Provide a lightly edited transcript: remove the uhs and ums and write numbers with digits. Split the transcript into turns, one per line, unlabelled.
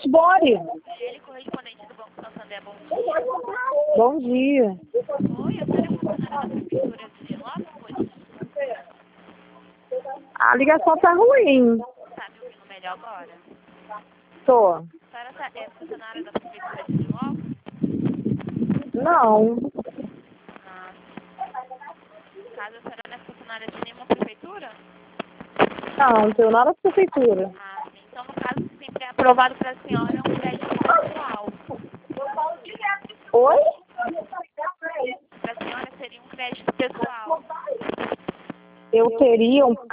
Bore.
Ele, correspondente do Banco Santander, bom dia.
Bom dia.
Oi, eu sou funcionária da Prefeitura de Genópolis.
A ligação tá ruim.
Tá me ouvindo melhor agora?
Tô.
A senhora é funcionária da Prefeitura de Genópolis?
Não.
Ah, caso a senhora não é funcionária de nenhuma prefeitura?
Não tenho nada de prefeitura.
Ah, sim. Então, no caso, sempre é aprovado para a senhora um crédito pessoal.
Oi?
Para a senhora seria um crédito pessoal.
Eu teria um